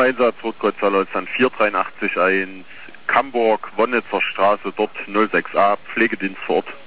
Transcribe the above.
Einsatz Rot-Kreuz-Salz an 4381, Camburg, Wonnitzer Straße, dort 06a, Pflegedienst vor Ort.